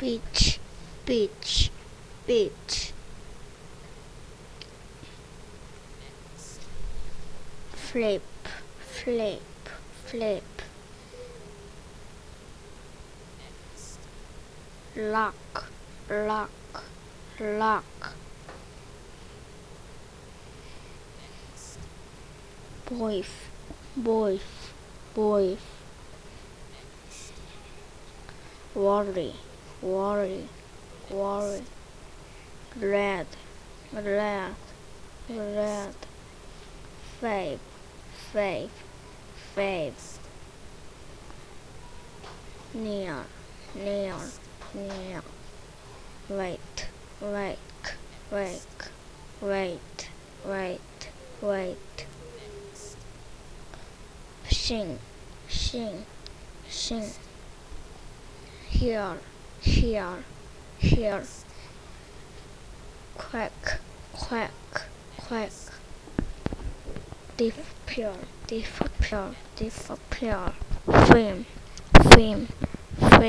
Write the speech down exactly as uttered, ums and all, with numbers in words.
beach, beach, beach. Flip, flip, flip. Lock, lock, lock. Boys, boys, boys. Worry, worry, worry. Red, red, red. Fave, fave, fave. Near, near, near. Wait, wait, wait, wait, wait, wait. Sing, sing, sing. Here, here, here. Quack, quack, quack. Disappear, disappear, disappear. Swim, swim, swim.